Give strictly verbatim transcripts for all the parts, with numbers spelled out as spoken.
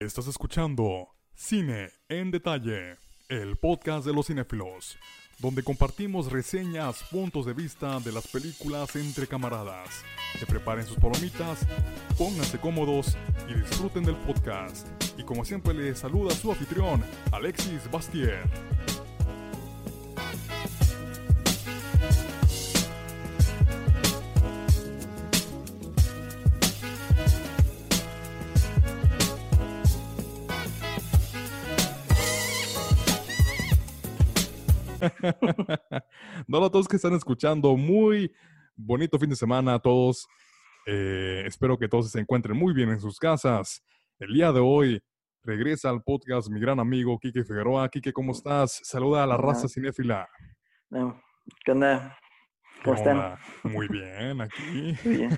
Estás escuchando Cine en Detalle, el podcast de los cinéfilos, donde compartimos reseñas, puntos de vista de las películas entre camaradas. Que preparen sus palomitas, pónganse cómodos y disfruten del podcast. Y como siempre les saluda su anfitrión, Alexis Bastier. No, a todos que están escuchando, muy bonito fin de semana a todos. Eh, espero que todos se encuentren muy bien en sus casas. El día de hoy regresa al podcast mi gran amigo Quique Figueroa. Quique, ¿cómo estás? Saluda a la raza No, cinéfila. no. ¿Qué onda? ¿Qué ¿Cómo están? onda? Muy bien, aquí. Muy bien.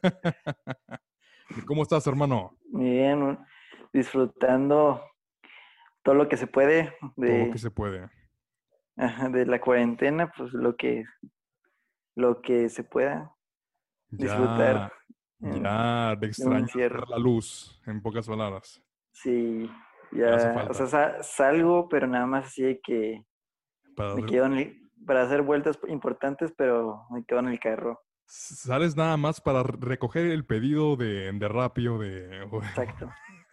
¿Cómo estás, hermano? Muy bien. Disfrutando todo lo que se puede Todo lo que de, se puede. ajá, de la cuarentena, pues lo que, lo que se pueda Ya, disfrutar en, ya de de un extrañas ver encierro. la luz, en pocas palabras. Sí, Ya hace ya, o sea, falta. sa- salgo, pero nada más así de que Para me quedo en el- para hacer vueltas importantes, pero me quedo en el carro. Sales nada más para recoger el pedido de, de Rappi o de... o- Exacto,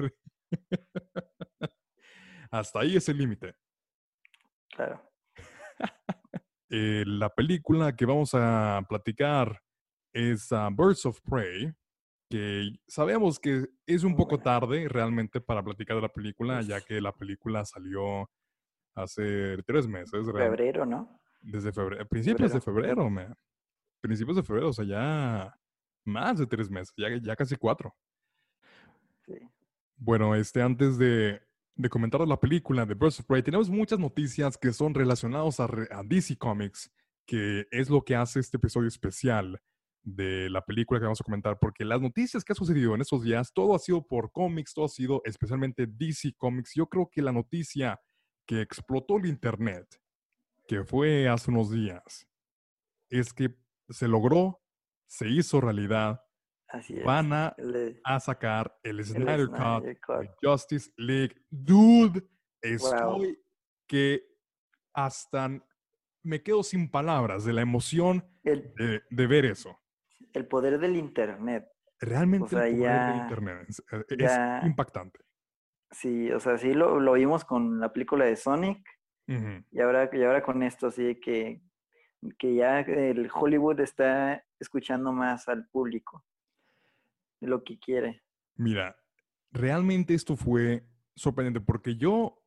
Hasta ahí es el límite. claro. Eh, la película que vamos a platicar es uh, Birds of Prey, que sabemos que es un Muy poco buena. tarde realmente para platicar de la película, ya Es que la película salió hace tres meses, real- febrero, ¿no? desde febrero, principios de Febrero. febrero, man. Principios de febrero, o sea, ya más de tres meses, ya, ya casi cuatro. Sí. Bueno, este, antes de, de comentar la película de Birds of Prey, tenemos muchas noticias que son relacionadas a, re- a D C Comics, que es lo que hace este episodio especial de la película que vamos a comentar, porque las noticias que ha sucedido en estos días, todo ha sido por cómics, todo ha sido especialmente D C Comics. Yo creo que la noticia que explotó el internet, que fue hace unos días, es que se logró, se hizo realidad, Así es. van a, El, de- a sacar el el Snyder Cut Snyder Cut. de Justice League. Dude, Wow. estoy que hasta me quedo sin palabras de la emoción El, de, de ver eso. el poder del internet. O Realmente el sea, poder de ya, Internet es, es ya, impactante. sí, o sea, sí lo, lo vimos con la película de Sonic Ujú. y ahora, y ahora con esto, así que, que ya el Hollywood está escuchando más al público de lo que quiere. Mira, realmente esto fue sorprendente porque yo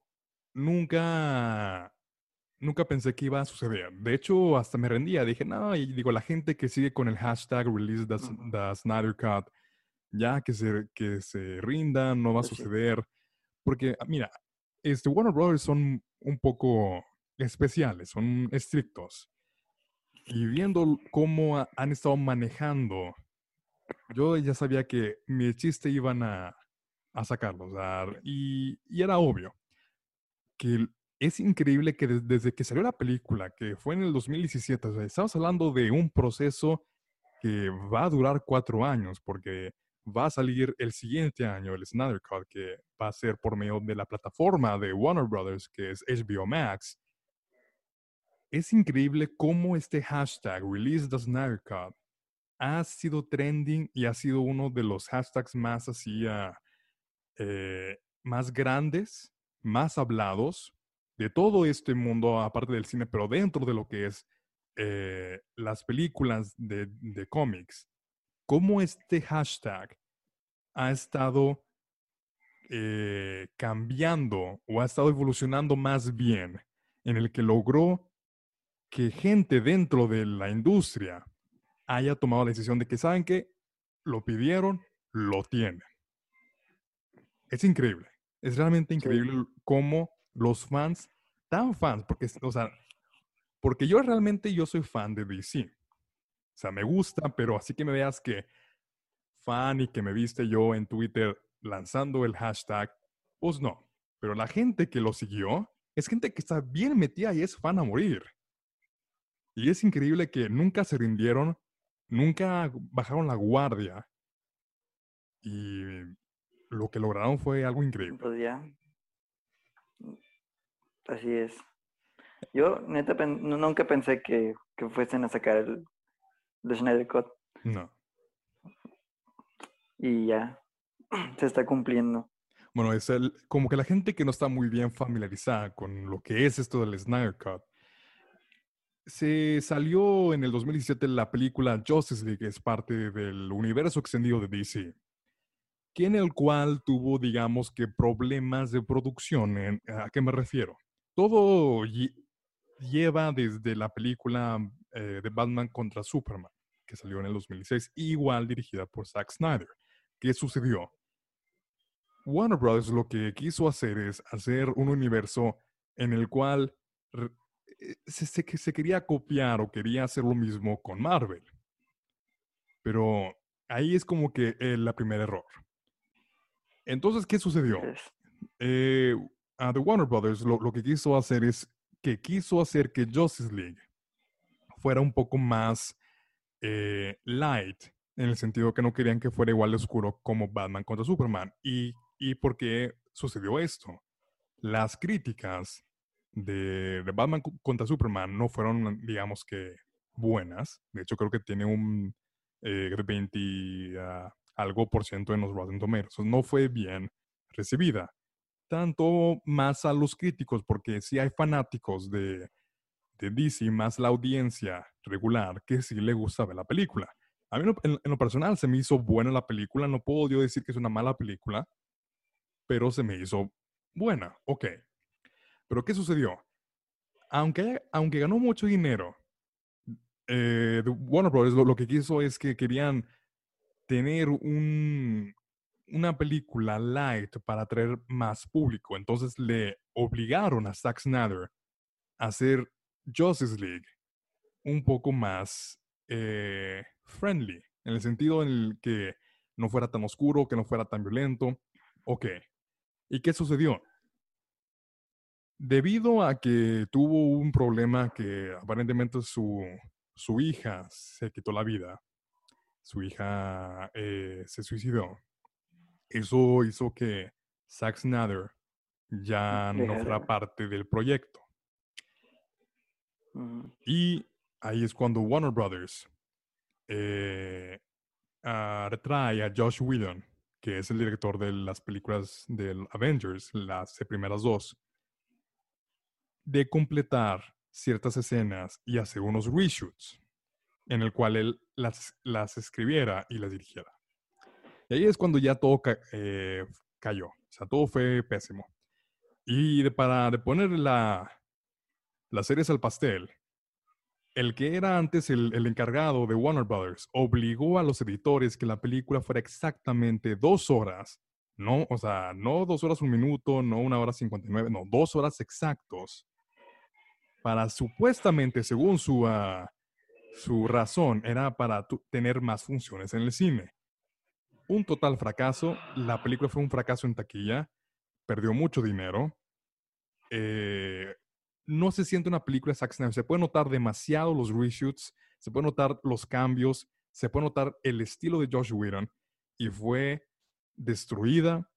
nunca nunca pensé que iba a suceder. De hecho, hasta me rendía. Dije, no, y digo, la gente que sigue con el hashtag release the, Ujú. the Snyder Cut, ya que se, que se rindan, no va a Pues sí, suceder. Porque, ah, mira, este, Warner Brothers son un poco especiales, son estrictos. Y viendo cómo ha- han estado manejando, yo ya sabía que mi chiste iban a, a sacarlo. O sea, y, y era obvio que es increíble que des- desde que salió la película, que fue en el dos mil diecisiete, o sea, estamos hablando de un proceso que va a durar cuatro años, porque va a salir el siguiente año el Snyder Cut, que va a ser por medio de la plataforma de Warner Brothers, que es H B O Max. Es increíble cómo este hashtag, Release the Snyder Cut, ha sido trending y ha sido uno de los hashtags más así, ah, eh, más grandes, más hablados de todo este mundo, aparte del cine, pero dentro de lo que es eh, las películas de, de cómics, cómo este hashtag ha estado eh, cambiando o ha estado evolucionando más bien, en el que logró que gente dentro de la industria haya tomado la decisión de que, ¿saben qué? Lo pidieron, lo tienen. Es increíble. Es realmente sí, increíble cómo los fans, tan fans, porque, o sea, porque yo realmente yo soy fan de D C. O sea, me gusta, pero así que me veas que fan y que me viste yo en Twitter lanzando el hashtag, pues no. Pero la gente que lo siguió es gente que está bien metida y es fan a morir. Y es increíble que nunca se rindieron, nunca bajaron la guardia. Y lo que lograron fue algo increíble. Pues ya, así es. Yo, neta, pen- no- nunca pensé que, que fuesen a sacar el, el Snyder Cut No. y ya, se está cumpliendo. Bueno, es el, como que la gente que no está muy bien familiarizada con lo que es esto del Snyder Cut, se salió en el dos mil diecisiete la película Justice League, que es parte del universo extendido de D C, que en el cual tuvo, digamos que, problemas de producción. En- ¿a qué me refiero? Todo lle- lleva desde la película eh, de Batman contra Superman, que salió en el dos mil dieciséis, igual dirigida por Zack Snyder. ¿Qué sucedió? Warner Bros. Lo que quiso hacer es hacer un universo en el cual re- eh, se, se- que se quería copiar o quería hacer lo mismo con Marvel. Pero ahí es como que el la primer error. Entonces, ¿qué sucedió? Es, Eh, a The Warner Brothers lo, lo que quiso hacer es que quiso hacer que Justice League fuera un poco más eh, light, en el sentido que no querían que fuera igual de oscuro como Batman contra Superman. ¿Y, y por qué sucedió esto? Las críticas de, de Batman co- contra Superman no fueron, digamos que, buenas. De hecho, creo que tiene un eh, veinte ah, algo por ciento en los Rotten Tomatoes. No fue bien recibida. Tanto más a los críticos, porque sí hay fanáticos de, de D C, más la audiencia regular, que sí le gusta ver la película. A mí en, lo- en- en lo personal se me hizo buena la película. No puedo yo decir que es una mala película, pero se me hizo buena. Ok. Pero ¿qué sucedió? Aunque, aunque ganó mucho dinero, eh, the Warner Bros. Lo, lo que quiso es que querían tener un, una película light para atraer más público. Entonces le obligaron a Zack Snyder a hacer Justice League un poco más eh, friendly, en el sentido en el que no fuera tan oscuro, que no fuera tan violento. Ok. ¿Y qué sucedió? Debido a que tuvo un problema que aparentemente su, su hija se quitó la vida, su hija eh, se suicidó, eso hizo que Zack Snyder ya no fuera dejar. parte del proyecto. Ujú. Y ahí es cuando Warner Brothers eh, ah, retrae a Josh Whedon, que es el director de las películas del Avengers, las primeras dos, de completar ciertas escenas y hacer unos reshoots en el cual él las, las escribiera y las dirigiera. Y ahí es cuando ya todo ca eh, cayó, o sea, todo fue pésimo. Y de, para de poner la, las series al pastel, el que era antes el, el encargado de Warner Brothers obligó a los editores que la película fuera exactamente dos horas, no, o sea, no dos horas un minuto, no una hora cincuenta y nueve, no, dos horas exactos, para supuestamente, según su, uh, su razón, era para tener más funciones en el cine. Un total fracaso, la película fue un fracaso en taquilla, perdió mucho dinero, eh, no se siente una película de Zack Snyder, se puede notar demasiado los reshoots, se puede notar los cambios, se puede notar el estilo de Josh Whedon y fue destruida,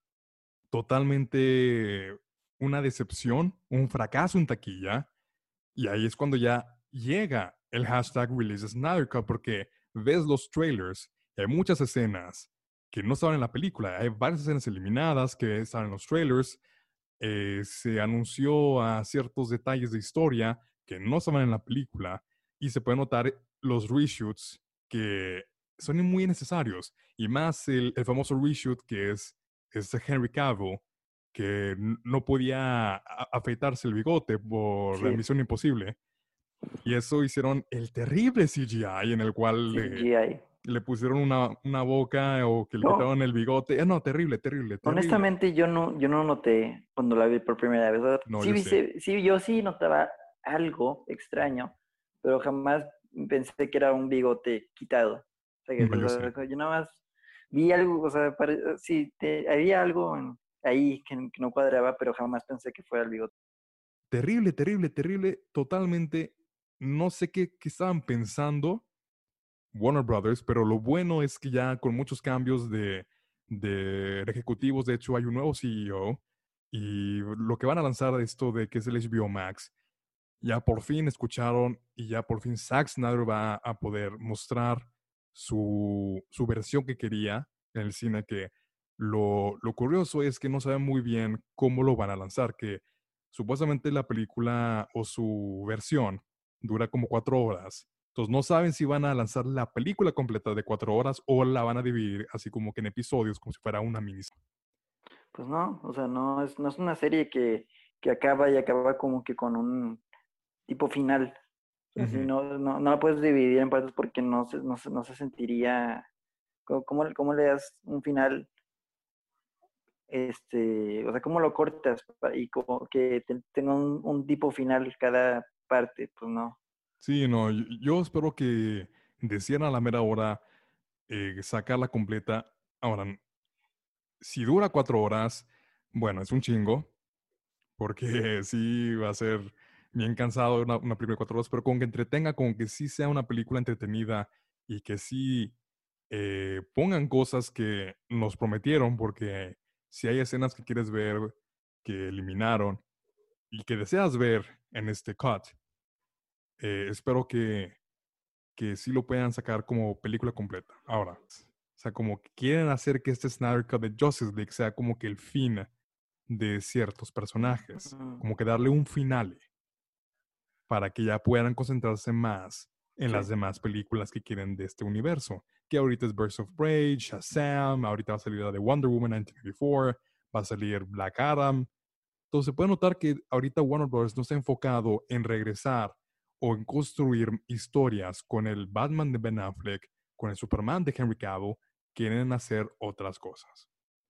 totalmente una decepción, un fracaso en taquilla. Y ahí es cuando ya llega el hashtag Release Snyder Cut, porque ves los trailers y hay muchas escenas que no estaban en la película. Hay varias escenas eliminadas que estaban en los trailers. Eh, se anunció a ciertos detalles de historia que no estaban en la película y se pueden notar los reshoots que son muy innecesarios. Y más el, el famoso reshoot que es, es de Henry Cavill, que no podía afeitarse el bigote por la Sí, Misión Imposible. Y eso hicieron el terrible C G I en el cual le, C G I. le pusieron una, una boca o que le Yo, quitaron el bigote. Eh, no, terrible, terrible, terrible. honestamente, yo no, yo no noté cuando la vi por primera vez. O sea, No, sí, yo vi- sé. sí, sí, yo sí notaba algo extraño, pero jamás pensé que era un bigote quitado. O sea, que, No, yo o sé. sea, yo nada más vi algo, o sea, pare- sí, te- había algo en- ahí que, que no cuadraba, pero jamás pensé que fuera el bigote. Terrible, terrible, terrible. Totalmente. No sé qué, qué estaban pensando Warner Brothers, pero lo bueno es que ya con muchos cambios de, de ejecutivos. De hecho, hay un nuevo C E O y lo que van a lanzar esto de que es el H B O Max, ya por fin escucharon y ya por fin Zack Snyder va a poder mostrar su, su versión que quería en el cine, que lo, lo curioso es que no saben muy bien cómo lo van a lanzar, que supuestamente la película o su versión dura como cuatro horas. Entonces no saben si van a lanzar la película completa de cuatro horas o la van a dividir así como que en episodios, como si fuera una miniserie. Pues no, o sea, no es, no es una serie que, que acaba y acaba como que con un tipo final. Así Ujú. no, no, no la puedes dividir en partes porque no se, no se, no se sentiría. ¿Cómo, cómo, cómo le das un final? Este, o sea, ¿cómo lo cortas pa- y como que te- tenga un, un tipo final cada parte? Pues no. Sí, no, yo, yo espero que decían a la mera hora eh, sacarla completa. Ahora, si dura cuatro horas, bueno, es un chingo, porque sí va a ser bien cansado una, una película de cuatro horas, pero con que entretenga, con que sí sea una película entretenida y que sí eh, pongan cosas que nos prometieron, porque si hay escenas que quieres ver, que eliminaron y que deseas ver en este cut, eh, espero que, que sí lo puedan sacar como película completa. Ahora, o sea, como que quieren hacer que este Snyder Cut de Justice League sea como que el fin de ciertos personajes, Mm, como que darle un final para que ya puedan concentrarse más en sí. las demás películas que quieren de este universo, que ahorita es Birds of Prey, Shazam, ahorita va a salir la de Wonder Woman mil novecientos noventa y cuatro, va a salir Black Adam. Entonces se puede notar que ahorita Warner Bros. No está enfocado en regresar o en construir historias con el Batman de Ben Affleck, con el Superman de Henry Cavill, quieren hacer otras cosas.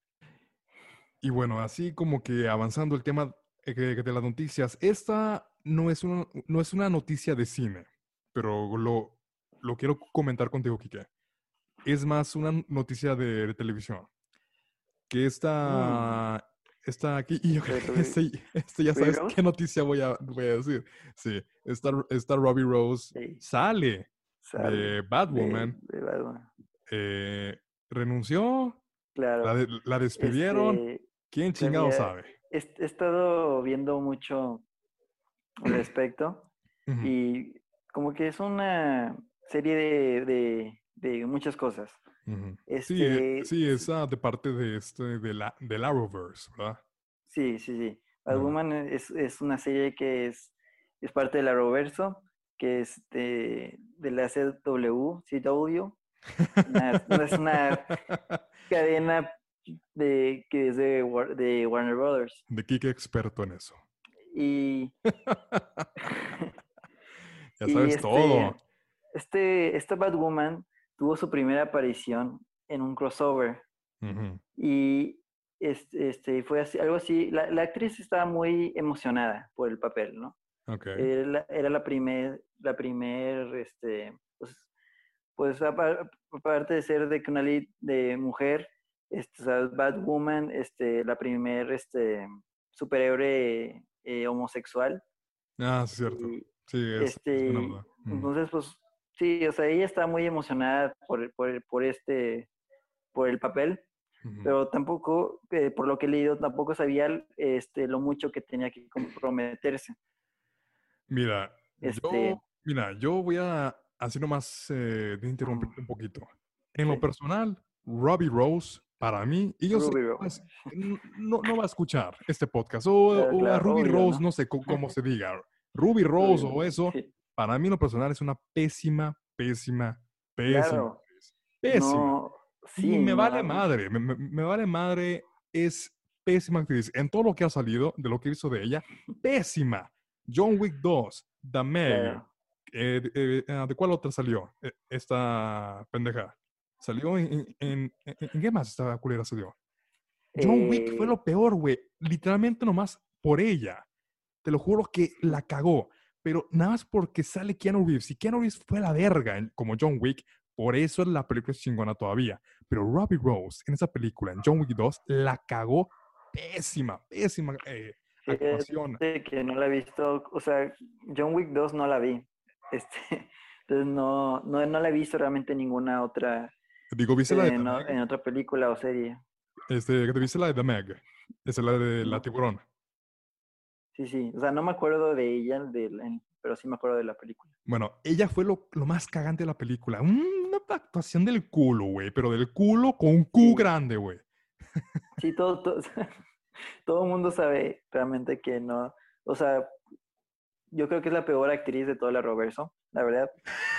Y bueno, así como que avanzando el tema eh, que- de las noticias, esta no es una, no es una noticia de cine, pero lo, lo quiero comentar contigo, Kike. Es más una noticia de, de televisión. Que Mm, esta, esta aquí, y yo creo de que Ruby, este, este ya Ruby sabes Rose. qué noticia voy a, voy a decir. Sí, esta, esta Robbie Rose Sí, sale sale de de, Batwoman, de Batman. eh, renunció, la, Claro. de- la despidieron. Este, ¿Quién o sea, chingado mira, sabe? he, he estado viendo mucho al respecto Ujú. y como que es una serie de, de, de muchas cosas. Ujú. Sí, eh, Este, sí, esa de parte de este, de la, del Arrowverse, ¿verdad? sí, sí, sí. Ajá. Batwoman es, es una serie que es, es parte del Arrowverso, que es de, de la C W, C W. Una- no es una cadena de, que es de, War- de Warner Brothers. De Kike experto en eso. Y, Ya y sabes todo. este, este, esta Batwoman tuvo su primera aparición en un crossover. Ujú. Y este, este, fue así, algo así. La, la actriz estaba muy emocionada por el papel, ¿no? Ok. Era la, era la primer, la primer, este, pues, pues apa- aparte de ser de que una lead de mujer, este, o sea, Batwoman, este, la primer, este, superhéroe eh, homosexual. Ah, sí, cierto. Y, Sí, es, es buena este, verdad. Ujú. entonces, pues, sí, o sea, ella está muy emocionada por, por, por este, por el papel, Ujú. pero tampoco, eh, por lo que he leído, tampoco sabía este, lo mucho que tenía que comprometerse. Mira, yo, Este, mira, yo voy a así nomás eh, de interrumpir mm, un poquito. En lo sí, personal, Robbie Rose, para mí, y yo sé Ruby que Rose. pues, n- no, no va a escuchar este podcast, o, Claro, o a claro, Ruby obvio, Rose, ¿no? no sé co- cómo se diga, Ruby Ruby Rose o Rose, eso, sí, para mí en lo personal es una pésima, pésima, pésima claro. actriz. Pésima. No, Y sí, me no, vale madre, me, me- me vale madre, es pésima actriz. En todo lo que ha salido, de lo que hizo de ella, pésima. John Wick dos, The Meg, claro. eh, eh, eh, ¿de cuál otra salió? Eh, esta pendeja. ¿Salió en, en, en, en- en qué más esta culera salió? John Wick fue Eh, lo peor, güey. Literalmente nomás por ella. Te lo juro que la cagó. Pero nada más porque sale Keanu Reeves. Y Keanu Reeves fue la verga en- como John Wick. Por eso la película es chingona todavía. Pero Robbie Rose en esa película, en John Wick dos, la cagó pésima, pésima eh, actuación. fíjate que no la he visto, o sea, John Wick dos no la vi. Este, entonces no, no, no la he visto realmente en ninguna otra, Digo, ¿viste la de este, The en, o- Meg? en otra película o serie. Este, ¿te viste la de The Meg? Esa es la de la No, tiburón. sí, sí. O sea, no me acuerdo de ella, de, la- pero sí me acuerdo de la película. Bueno, ella fue lo, lo más cagante de la película. Una actuación del culo, güey, pero del culo con un Q Sí, grande, güey. sí, todo, todo, todo el mundo sabe realmente que no. O sea, yo creo que es la peor actriz de todo el Roverso, la verdad.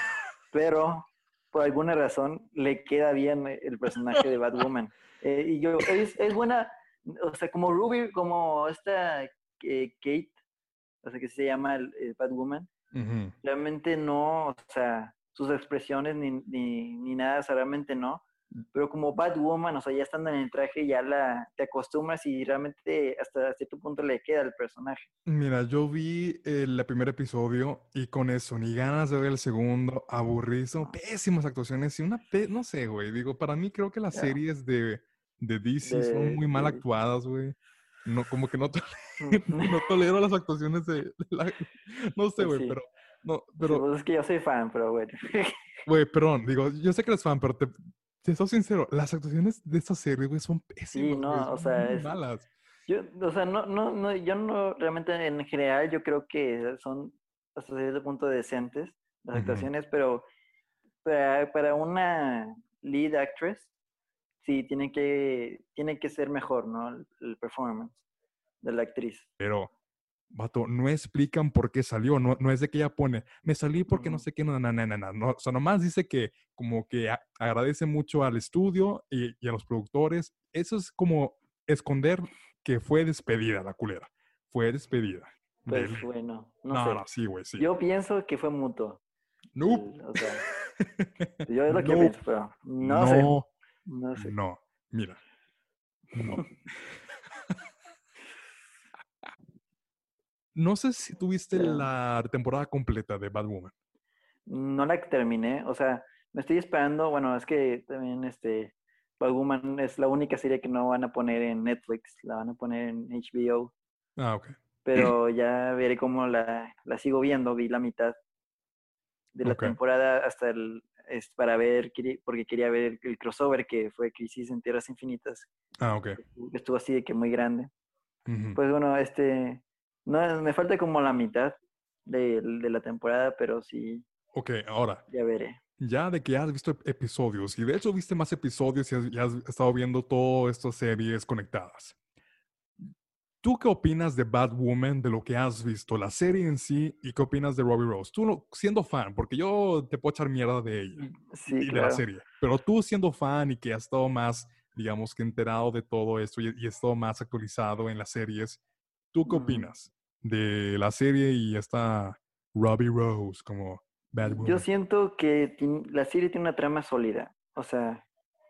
Pero por alguna razón le queda bien el personaje de Batwoman. Eh, y yo, es, es buena, o sea, como Ruby, como esta eh, Kate, o sea, que se llama el, el Batwoman, Ujú. realmente no, o sea, sus expresiones ni, ni, ni nada, o sea, realmente no. Pero como Batwoman, o sea, ya estando en el traje, ya la, te acostumbras y realmente hasta cierto punto le queda el personaje. Mira, yo vi el primer episodio y con eso, ni ganas de ver el segundo, aburrido, No, pésimas actuaciones y una, pe- no sé, güey, digo, para mí creo que las ya, series de, de D C son de, muy mal de- actuadas, güey. No, como que no, tole- no tolero las actuaciones de, de la, no sé, pues güey, sí, pero, no, sí, pero, pues es que yo soy fan, pero bueno. güey, perdón, digo, yo sé que eres fan, pero te, te soy sincero, las actuaciones de esta serie, güey, son Sí, pésimas, güey, no, o son sea, muy es, malas. yo, o sea, no, no, no, yo no, realmente en general yo creo que son hasta cierto punto decentes las Ujú. actuaciones, pero para, para una lead actress, sí, tiene que, tiene que ser mejor, ¿no? El, el performance de la actriz. Pero vato, no explican por qué salió, no, no es de que ella pone, me salí porque no Ujú, sé qué, no, no, no, no, no, no. O sea, nomás dice que como que a- agradece mucho al estudio y, y a los productores. Eso es como esconder que fue despedida la culera. Fue despedida. De pues ley. bueno, no No, no, sé. sí, güey, sí. Yo pienso que fue mutuo. Nope. El- o sea, yo es lo que Nope. pienso, pero no sé, No, no sé. no. Mira, no. No sé si tuviste Ya. la temporada completa de Batwoman. No la terminé, o sea, me estoy esperando, bueno, es que también este, Batwoman es la única serie que no van a poner en Netflix, la van a poner en H B O, Ah, ok. pero ya veré cómo la, la sigo viendo, vi la mitad de la Ok. temporada hasta el, es para ver, quería- porque quería ver el, el crossover que fue Crisis en Tierras Infinitas, Ah, ok. que estuvo así de que muy grande. Ujú. Pues bueno, este, no, me falta como la mitad de, de la temporada, pero sí, Ok, ahora. ya veré. Ya de que has visto ep- episodios, y de hecho viste más episodios y has, y has estado viendo todas estas series conectadas. ¿Tú qué opinas de Batwoman, de lo que has visto, la serie en sí, y qué opinas de Robbie Rose? Tú no- siendo fan, porque yo te puedo echar mierda de ella Sí, y, y de la claro. serie, pero tú siendo fan y que has estado más, digamos que enterado de todo esto y, y has estado más actualizado en las series, ¿tú qué Mm. opinas de la serie y esta Robbie Rose como Yo Batwoman? siento que tien- la serie tiene una trama sólida. O sea,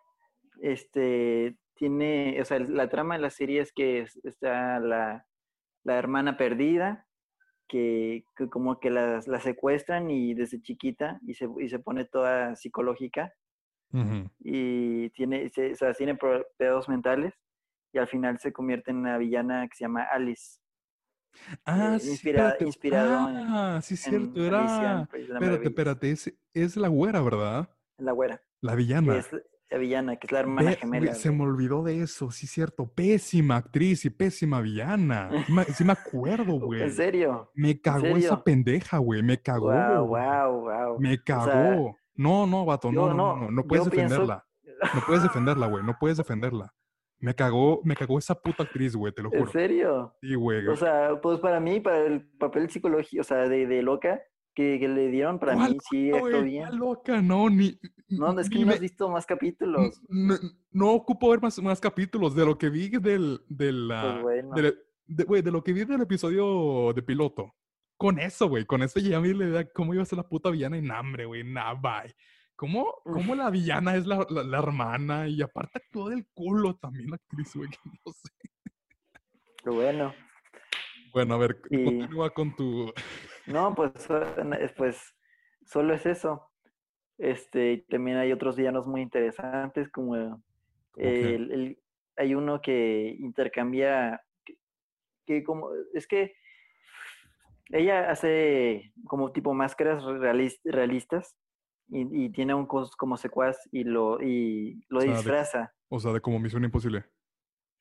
este tiene, o sea, la trama de la serie es que es- está la, la hermana perdida, que, que como que la, la secuestran y desde chiquita y se, y se pone toda psicológica Ujú. y tiene, se- o sea, tiene pro- pedos mentales y al final se convierte en una villana que se llama Alice, Ah, eh, sí, inspirada, espérate. inspirado en, Ah, sí, cierto. en Alicia en Era. el País de las Espérate, Maravillas, espérate. Es, es la güera, ¿verdad? la güera, La que villana. es la villana, que es la hermana Ve, güey, gemela se de... me olvidó de eso. Sí, cierto. Pésima actriz y pésima villana. Sí me, sí me acuerdo, ¿En güey. serio? Me ¿En cagó esa serio? pendeja, güey. Me cagó, Wow, güey. wow, wow. Me O sea, cagó. No, no, vato. No, yo no, no, no, no. No puedes yo pienso, defenderla. No puedes defenderla, güey. No puedes defenderla. Me cagó, me cagó esa puta actriz, güey. Te lo ¿en juro. serio? Sí, güey. O sea, pues para mí, para el papel psicológico, o sea, de, de loca que, que le dieron, para ¿Cuál mí sí loca, actuó güey? bien. ¿Cuál loca? No, ni, No, es que ni no me, has visto más n- capítulos. n- no ocupo ver más, más capítulos de lo que vi del, del, Pues ah, bueno. del- de, güey, de lo que vi del episodio de piloto. Con eso, güey, con eso ya vi la idea de cómo iba a ser la puta villana y hambre, güey, nah, bye. ¿Cómo, cómo la villana es la, la, la hermana? Y aparte actuó del culo también la actriz, güey, que no sé. Pero bueno. Bueno, a ver, Y continúa con tu... no, pues, eh, pues solo es eso. Este, y también hay otros villanos muy interesantes, como el, ¿Cómo que? el- hay uno que intercambia, que, que como, es que ella hace como tipo máscaras realis- realistas y, y tiene un cos como secuaz y lo, y O lo sea, de, disfraza. o sea, de como Misión Imposible.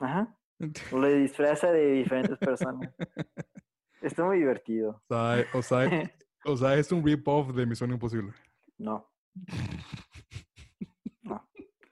Ajá. Lo disfraza de diferentes personas. Está muy divertido. O sea, o sea, o sea, es un rip-off de Misión Imposible. No, no.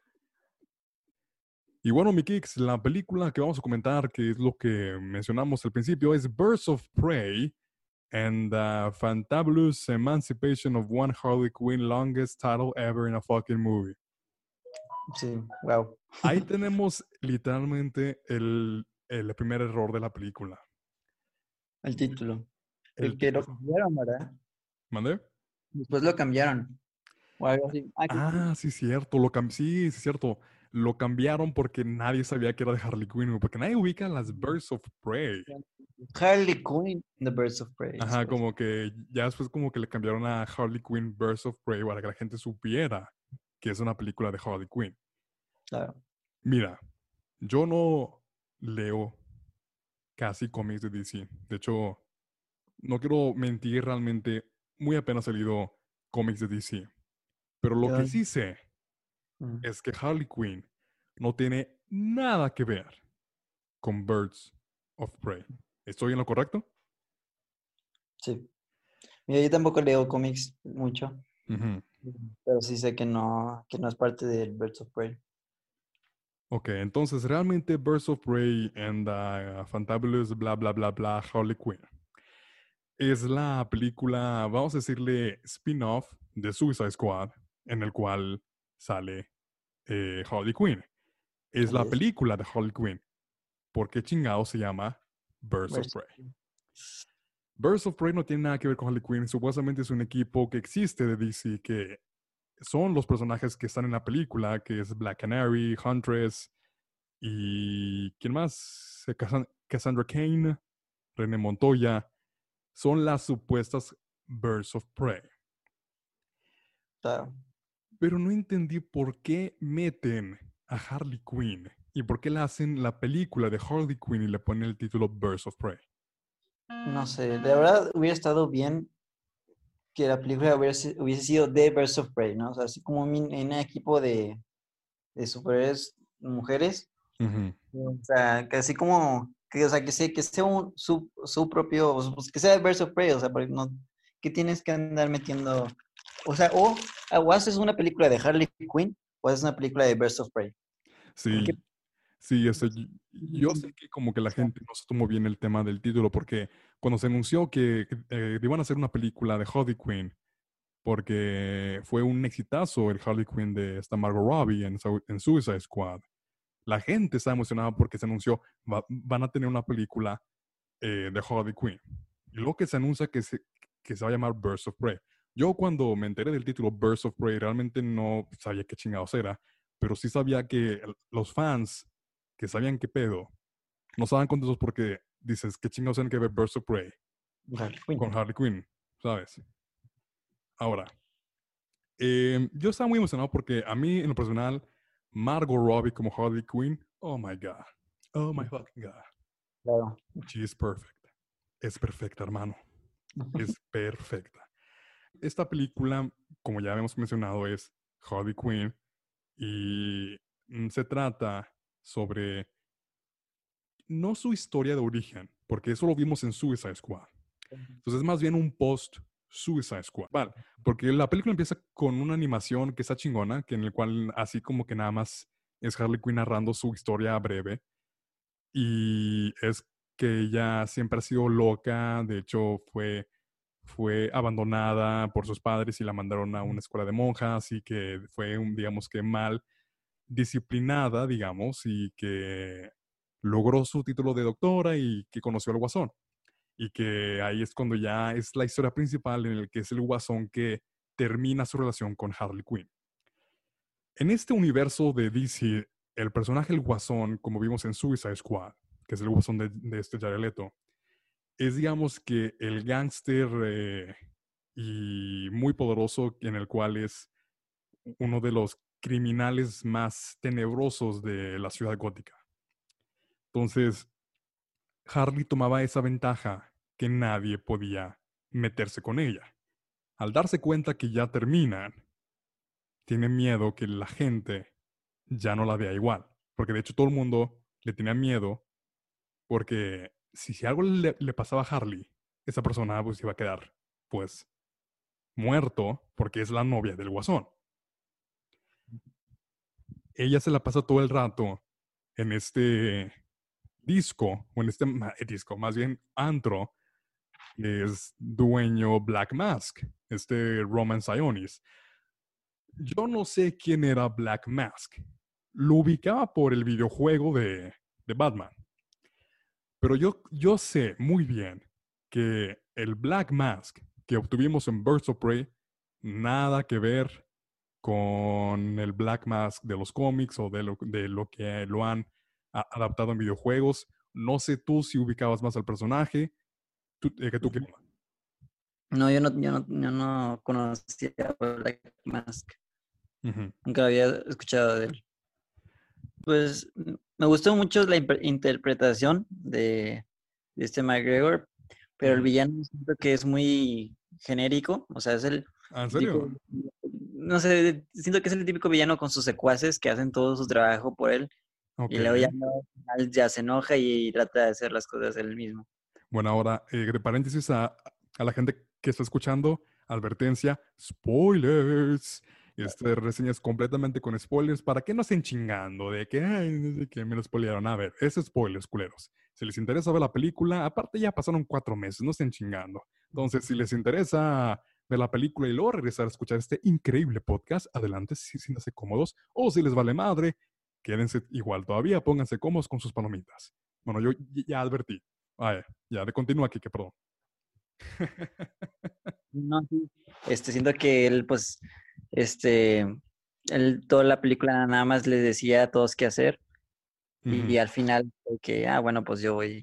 Y bueno, mi kicks, la película que vamos a comentar, que es lo que mencionamos al principio, es Birds of Prey and the Fantabulous Emancipation of One Harley Quinn, longest title ever in a fucking movie. Sí, wow. Ahí tenemos literalmente el, el primer error de la película. El título. El El que lo título. cambiaron, ¿verdad? ¿Mandé? Después lo cambiaron. O algo así. Ah, que- Ah, sí, cierto. Lo cam sí, sí, cierto. Lo cambiaron porque nadie sabía que era de Harley Quinn, güey, porque nadie ubica las Birds of Prey. Harley Quinn, The Birds of Prey. Ajá, después. como que ya después como que le cambiaron a Harley Quinn Birds of Prey para que la gente supiera que es una película de Harley Quinn. Claro. Mira, yo no leo casi cómics de D C. De hecho, no quiero mentir, realmente muy apenas he leído cómics de D C. Pero lo Yo- que sí sé Mm. es que Harley Quinn no tiene nada que ver con Birds of Prey. ¿Estoy en lo correcto? Sí. Mira, yo tampoco leo cómics mucho, Ujú. pero sí sé que no, que no es parte del Birds of Prey. Ok, entonces realmente Birds of Prey and the Fantabulous bla bla bla bla Harley Quinn es la película, vamos a decirle spin-off de Suicide Squad, en el cual sale eh, Harley Quinn. Es Así la es. película de Harley Quinn. ¿Por qué chingado se llama Birds of Birds- Prey? Birds of Prey no tiene nada que ver con Harley Quinn. Supuestamente es un equipo que existe de D C que son los personajes que están en la película, que es Black Canary, Huntress y ¿quién más? Eh, Cassan- Cassandra Cain, René Montoya. Son las supuestas Birds of Prey. Claro. Pero no entendí por qué meten a Harley Quinn y por qué le hacen la película de Harley Quinn y le ponen el título Birds of Prey. No sé, de verdad hubiera estado bien que la película hubiese, hubiese sido The Birds of Prey, ¿no? O sea, así como un, un equipo de, de superhéroes mujeres. Ujú. O sea, que así como, que, o sea, que sea, que sea un, su, su propio, o sea, pues, que sea el Birds of Prey, o sea, porque no, que tienes que andar metiendo, o sea, o, o haces una película de Harley Quinn, o haces una película de Birds of Prey. Porque, Sí, sí, o sea, yo, yo sé que como que la o sea, gente no se tomó bien el tema del título porque cuando se anunció que eh, iban a hacer una película de Harley Quinn, porque fue un exitazo el Harley Quinn de esta Margot Robbie en, Su- en Suicide Squad. La gente estaba emocionada porque se anunció, va- van a tener una película eh, de Harley Quinn. Y luego que se anuncia que se, que se va a llamar Birds of Prey. Yo cuando me enteré del título Birds of Prey realmente no sabía qué chingados era, pero sí sabía que el- los fans que sabían qué pedo no estaban contentos porque dices, ¿qué chingados tienen que ver Birds of Prey Harley Quinn. con Harley Quinn? ¿Sabes? Ahora, eh, yo estaba muy emocionado porque a mí, en lo personal, Margot Robbie como Harley Quinn, oh my god, oh my fucking god, Claro. she is perfect. Es perfecta, hermano. Es perfecta. Esta película, como ya hemos mencionado, es Harley Quinn y mm, se trata sobre no su historia de origen, porque eso lo vimos en Suicide Squad. Entonces es más bien un post Suicide Squad. Vale, porque la película empieza con una animación que está chingona, que en el cual así como que nada más es Harley Quinn narrando su historia breve y es que ella siempre ha sido loca, de hecho fue fue abandonada por sus padres y la mandaron a una escuela de monjas y que fue, un, digamos que mal disciplinada, digamos, y que logró su título de doctora y que conoció al Guasón. Y que ahí es cuando ya es la historia principal en el que es el Guasón que termina su relación con Harley Quinn. En este universo de D C, el personaje el Guasón, como vimos en Suicide Squad, que es el Guasón de, de este Jared Leto, es digamos que el gángster eh, y muy poderoso en el cual es uno de los criminales más tenebrosos de la ciudad gótica. Entonces, Harley tomaba esa ventaja que nadie podía meterse con ella. Al darse cuenta que ya terminan, tiene miedo que la gente ya no la vea igual. Porque de hecho todo el mundo le tenía miedo porque si, si algo le, le pasaba a Harley, esa persona pues iba a quedar, pues, muerto porque es la novia del Guasón. Ella se la pasa todo el rato en este disco, o en este ma- disco, más bien antro, que es dueño Black Mask, este Roman Sionis. Yo no sé quién era Black Mask. Lo ubicaba por el videojuego de, de Batman. Pero yo, yo sé muy bien que el Black Mask que obtuvimos en Birds of Prey, nada que ver con el Black Mask de los cómics o de lo, de lo que lo han a- adaptado en videojuegos. No sé tú si ubicabas más al personaje. Tú, eh, que tú qué onda. No, yo no, yo no, yo no conocía a Black Mask. Ujú. Nunca había escuchado de él. Pues m- me gustó mucho la imper- interpretación de, de este McGregor, pero el Ujú. villano siento que es muy genérico. O sea, es el Ah, ¿en tipo, serio? no sé, siento que es el típico villano con sus secuaces que hacen todo su trabajo por él Ok. y luego ya, no, al final ya se enoja y trata de hacer las cosas él mismo. Bueno, ahora, eh, de paréntesis a, a la gente que está escuchando, advertencia, spoilers. Este reseña es completamente con spoilers para que no estén chingando de que, ay, no sé qué, me lo spoilearon. A ver, es spoilers, culeros. Si les interesa ver la película, aparte ya pasaron cuatro meses, no estén chingando. Entonces, si les interesa ver la película y luego regresar a escuchar este increíble podcast, adelante, sí, siéntanse cómodos. O si les vale madre, quédense igual todavía, pónganse cómodos con sus palomitas. Bueno, yo y- ya advertí. Vaya, ya, de continúa aquí, que perdón. No, sí. Este, siento que él, pues, este, él toda la película nada más les decía a todos qué hacer y, Ujú. al final fue que, ah, bueno, pues yo voy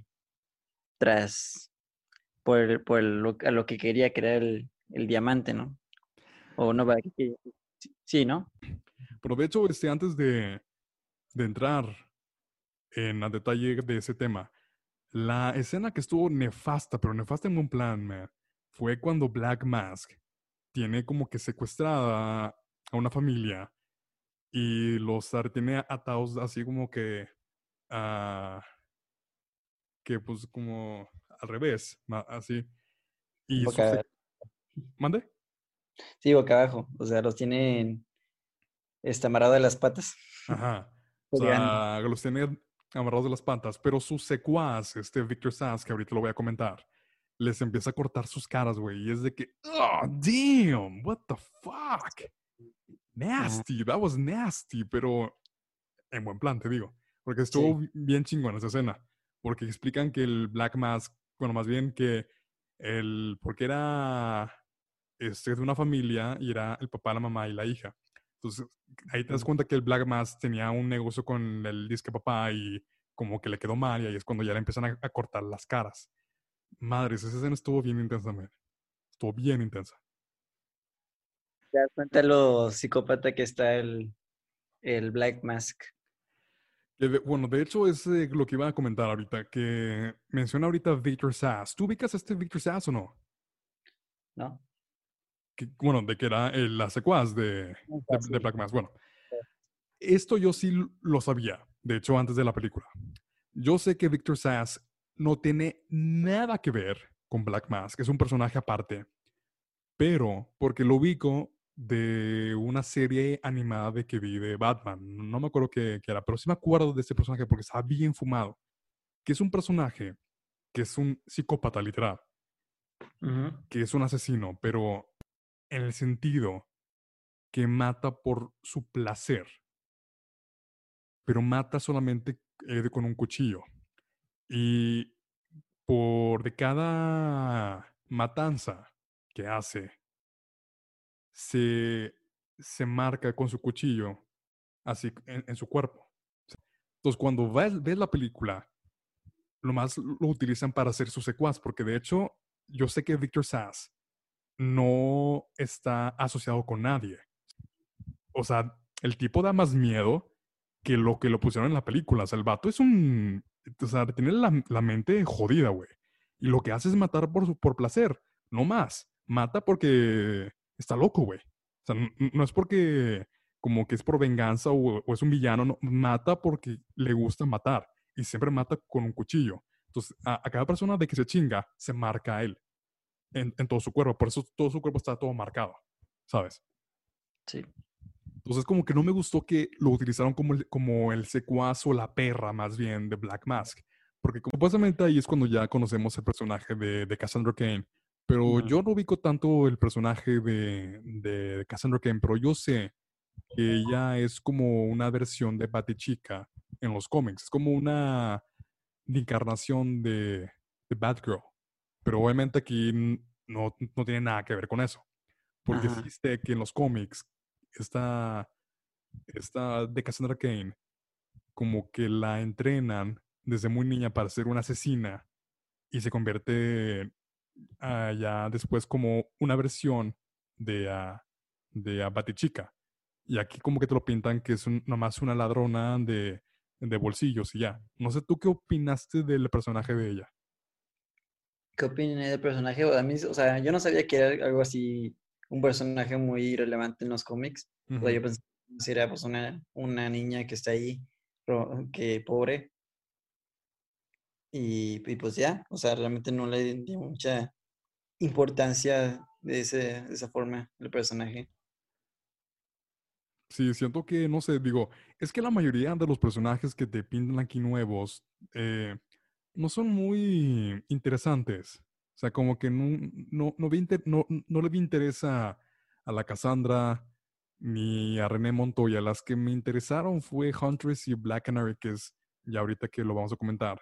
tras por, el- por el- lo, a lo que quería, que era el, el diamante, ¿no? O no, ¿para qué quería? Sí, sí, ¿no? Pero de hecho, este, antes de, de entrar en el detalle de ese tema, la escena que estuvo nefasta, pero nefasta en buen plan, man, fue cuando Black Mask tiene como que secuestrada a una familia y los tiene atados así como que, ah, que pues como al revés, ma- así. Y su Boca, sec- ¿Mande? sí, boca abajo. O sea, los tienen este, amarrado de las patas. Ajá. O Colgando. sea, los tiene amarrados de las patas, pero su secuaz, este Victor Sass, que ahorita lo voy a comentar, les empieza a cortar sus caras, güey. Y es de que, oh, damn, what the fuck. Ajá. Nasty, that was nasty, pero en buen plan, te digo. Porque Sí. estuvo bien chingón esa escena. Porque explican que el Black Mask, bueno, más bien que el, porque era este, de una familia y era el papá, la mamá y la hija. Entonces, ahí te das cuenta que el Black Mask tenía un negocio con el disque papá y como que le quedó mal y ahí es cuando ya le empiezan a, a cortar las caras. Madres, esa escena estuvo bien intensa, man. Estuvo bien intensa. ¿Te das cuenta lo psicópata que está el, el Black Mask? Que de- bueno, de hecho es eh, lo que iba a comentar ahorita, que menciona ahorita Victor Sass. ¿Tú ubicas a este Victor Sass o no? ¿No? Que, bueno, de que era el, la secuaz de, No, de, de sí. Black Mask. Bueno, esto yo sí lo sabía, de hecho, antes de la película. Yo sé que Victor Sass no tiene nada que ver con Black Mask, es un personaje aparte, pero porque lo ubico de una serie animada de que vi de Batman. No me acuerdo qué, qué era, pero sí me acuerdo de este personaje porque estaba bien fumado. Que es un personaje que es un psicópata literal, Ujú. que es un asesino, pero en el sentido que mata por su placer, pero mata solamente eh, con un cuchillo. Y por de cada matanza que hace, se, se marca con su cuchillo así en, en su cuerpo. Entonces, cuando ves, ves la película, lo más lo utilizan para hacer su secuaz, porque de hecho, yo sé que Victor Sass no está asociado con nadie. O sea, el tipo da más miedo que lo que lo pusieron en la película. O sea, el vato es un... O sea, tiene la, la mente jodida, güey. Y lo que hace es matar por, su- por placer, no más. Mata porque está loco, güey. O sea, n- n- no es porque como que es por venganza o, o es un villano, no. Mata porque le gusta matar. y siempre mata con un cuchillo. Entonces, a, a cada persona de que se chinga, se marca a él en, en todo su cuerpo. Por eso todo su cuerpo está todo marcado, ¿sabes? Sí. Entonces, como que no me gustó que lo utilizaron como el, como el secuaz o la perra, más bien, de Black Mask. Porque como, supuestamente ahí es cuando ya conocemos el personaje de, de Cassandra Cain. Pero Ujú. yo no ubico tanto el personaje de, de Cassandra Cain, pero yo sé que ella es como una versión de Batichica en los cómics. Es como una encarnación de, de Batgirl. Pero obviamente aquí n- no, no tiene nada que ver con eso. Porque Ajá. sí sé que en los cómics esta, esta de Cassandra Cain como que la entrenan desde muy niña para ser una asesina y se convierte ah, ya después como una versión de, ah, de ah, Batichica. Y aquí como que te lo pintan que es un- nomás una ladrona de, de bolsillos y ya. No sé, ¿tú qué opinaste del personaje de ella? ¿Qué opiné del personaje? A mí, o sea, yo no sabía que era algo así, un personaje muy relevante en los cómics. O sea, Ujú. yo pensé que era pues una, una niña que está ahí, ro- que pobre, y, y pues ya, o sea, realmente no le di mucha importancia de, ese, de esa forma el personaje. Sí, siento que, no sé, digo, es que la mayoría de los personajes que te pintan aquí nuevos eh, no son muy interesantes. O sea, como que no, no, no, vi inter- no, no le vi interés a, a la Cassandra ni a René Montoya. Las que me interesaron fue Huntress y Black Canary, que es ya ahorita que lo vamos a comentar.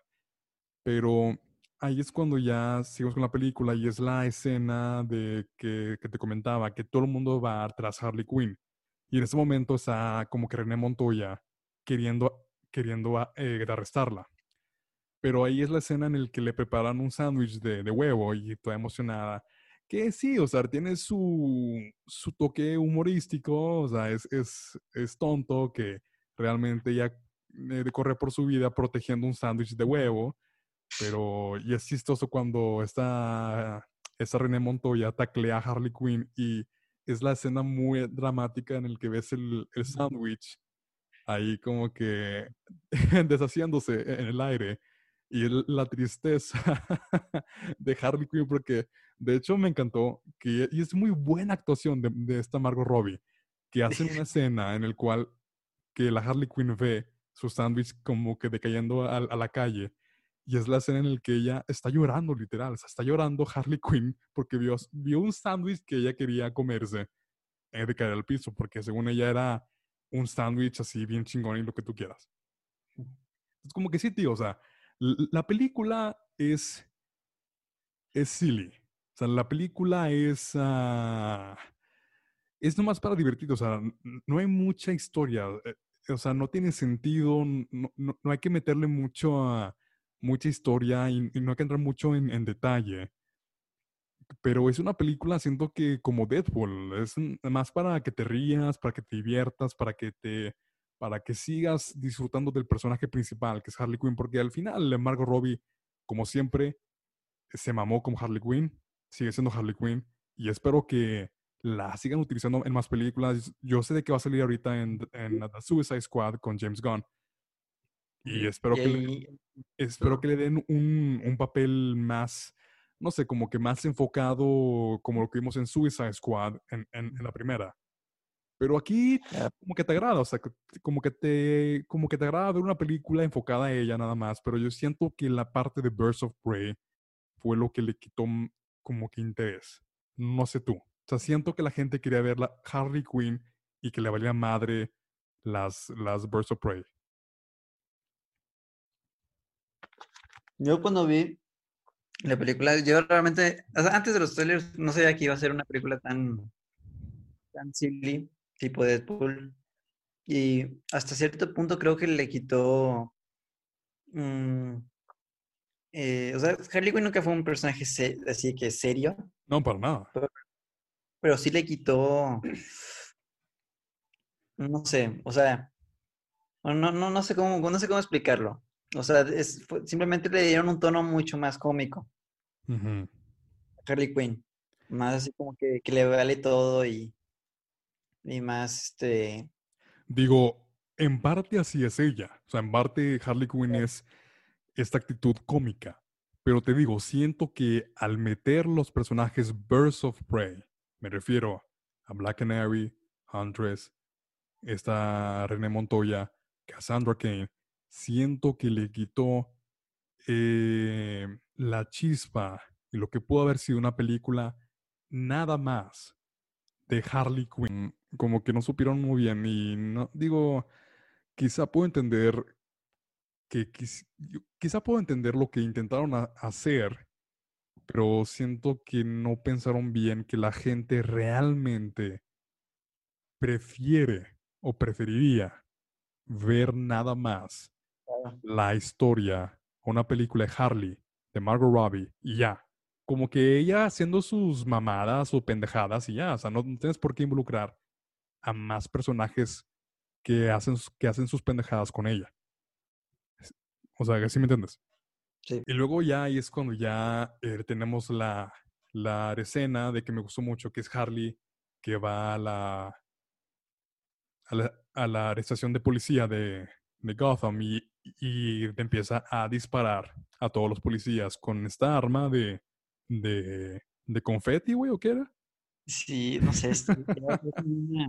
Pero ahí es cuando ya seguimos con la película y es la escena de que, que te comentaba, que todo el mundo va tras Harley Quinn. Y en ese momento está como que René Montoya queriendo, queriendo a- eh, arrestarla. Pero ahí es la escena en la que le preparan un sándwich de, de huevo y toda emocionada. Que sí, o sea, tiene su, su toque humorístico, o sea, es, es, es tonto que realmente ella eh, corre por su vida protegiendo un sándwich de huevo, pero y es chistoso cuando esta, esta René Montoya taclea a Harley Quinn y es la escena muy dramática en el que ves el, el sándwich ahí como que deshaciéndose en el aire y el- la tristeza de Harley Quinn porque de hecho me encantó que y es muy buena actuación de, de esta Margot Robbie que hacen una escena en el cual que la Harley Quinn ve su sándwich como que decayendo a, a la calle y es la escena en la que ella está llorando literal, o sea, está llorando Harley Quinn porque vio, vio un sándwich que ella quería comerse eh, de caer al piso, porque según ella era un sándwich así bien chingón y lo que tú quieras. Es como que sí, tío, o sea, l- la película es, es silly. O sea, la película es, ah, es nomás para divertir, o sea, n- no hay mucha historia, eh, o sea, no tiene sentido, n- no, no- no hay que meterle mucho a, mucha historia y, y no hay que entrar mucho en, en detalle. Pero es una película, siento que como Deadpool, es un- más para que te rías, para que te diviertas, para que te, para que sigas disfrutando del personaje principal, que es Harley Quinn, porque al final Margot Robbie, como siempre, se mamó como Harley Quinn, sigue siendo Harley Quinn, y espero que la sigan utilizando en más películas. Yo sé de que va a salir ahorita en, en The Suicide Squad con James Gunn, y espero Y que le ahí, espero que le den un, un papel más, no sé, como que más enfocado como lo que vimos en Suicide Squad en, en, en la primera. Pero aquí ah, como que te agrada, o sea, que- como que te, como que te agrada ver una película enfocada a ella nada más, pero yo siento que la parte de Birds of Prey fue lo que le quitó mm, como que interés. No sé tú. O sea, siento que la gente quería ver la Harley Quinn y que le valía madre las, las Birds of Prey. yo cuando vi la película, yo realmente, o sea, antes de los trailers, no sabía que iba a ser una película tan, tan silly, tipo Deadpool. Y hasta cierto punto creo que le quitó. mm, eh, o sea, Harley Quinn nunca fue un personaje se- así que serio, No, para nada. pero, pero sí le quitó. No sé, o sea, no, no, no no sé cómo, no sé cómo explicarlo. O sea, es, fue- simplemente le dieron un tono mucho más cómico Ujú. a Harley Quinn. Más así como que, que le vale todo y, y más este. Digo, en parte así es ella. O sea, en parte Harley Quinn es, esta actitud cómica. Pero te digo, siento que al meter los personajes Birds of Prey, me refiero a Black Canary, Huntress, esta René Montoya, Cassandra Cain, siento que le quitó eh, la chispa y lo que pudo haber sido una película nada más de Harley Quinn. Como que no supieron muy bien y no, digo, quizá puedo entender que quiz- yo- quizá puedo entender lo que intentaron a- hacer, pero siento que no pensaron bien que la gente realmente prefiere o preferiría ver nada más Claro. la historia, una película de Harley, de Margot Robbie, y ya. Como que ella haciendo sus mamadas o pendejadas y ya. O sea, no, no tienes por qué involucrar a más personajes que hacen, s- que hacen sus pendejadas con ella. Es- O sea, ¿sí me entiendes? Sí. Y luego ya ahí es cuando ya eh, tenemos la, la escena de que me gustó mucho, que es Harley que va a la, a la, a la estación de policía de, de Gotham y, y empieza a disparar a todos los policías con esta arma de, de, de confeti, güey, ¿o qué era? Sí, no sé. es- era una-